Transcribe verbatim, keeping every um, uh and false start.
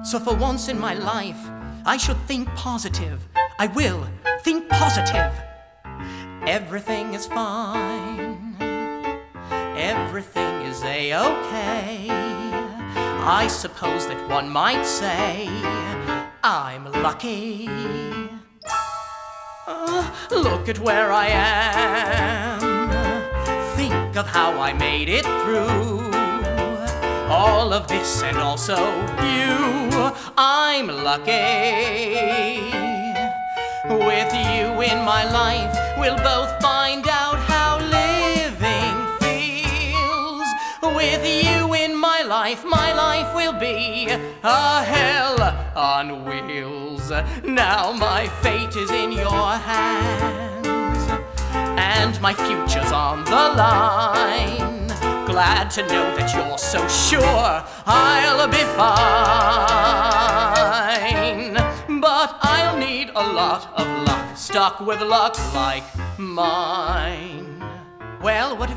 So for once in my life, I should think positive. I will think positive. Everything is fine. Everything is a-okay. I suppose that one might say I'm lucky. Uh, look at where I am. Think of how I made it through all of this and also you. I'm lucky. With you in my life, we'll both find out how living feels. With you in my life, my life will be a hell on wheels. Now my fate is in your hands, and my future's on the line. Glad to know that you're so sure I'll be fine. But I'll need a lot of luck, stuck with luck like mine. Well, what have